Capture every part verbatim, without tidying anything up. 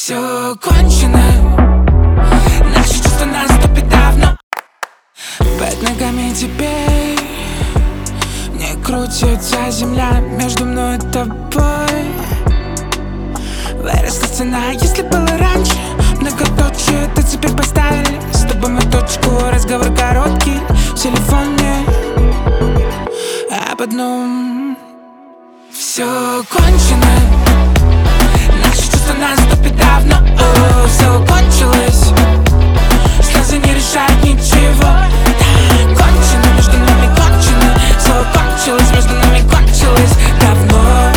Все кончено, наши чувства наступят давно. Под ногами теперь не крутится земля между мной и тобой. Выросла цена, если было раньше многоточие, то теперь поставили с тобой мы точку. Разговор короткий в телефоне об одном. Все кончено, наши чувства наступят давно. О, все кончилось, слезы не решают ничего. Кончено, между нами кончено. Все кончилось, между нами кончилось давно.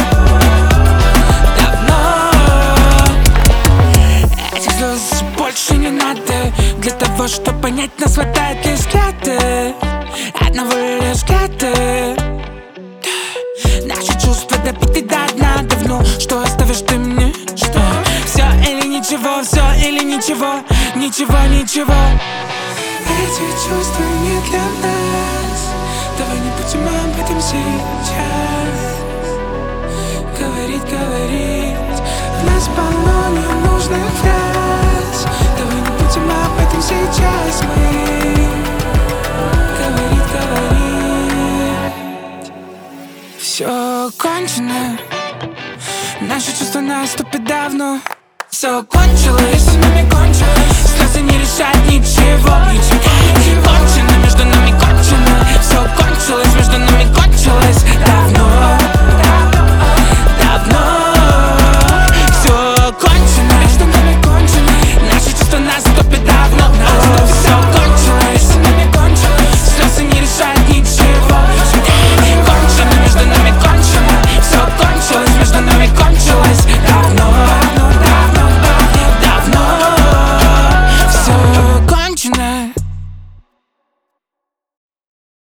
Давно. Этих слез больше не надо. Для того, чтобы понять, нас хватает лишь взгляда. Одного лишь взгляда. Наши чувства допиты до дна давно. Что оставишь ты мне? Что? Все или ничего, все или ничего. Ничего, ничего. Эти чувства не для нас. Давай не будем об этом сейчас. Говорить, говорить. В нас полно ненужных фраз. Давай не будем об этом сейчас. Мы говорить, говорить. Все кончено, наши чувства наступят давно. Все кончилось, с нами кончилось. Слезы не решают ничего. Ничего, кончено, между нами кончено. Все кончилось, между нами кончилось давно.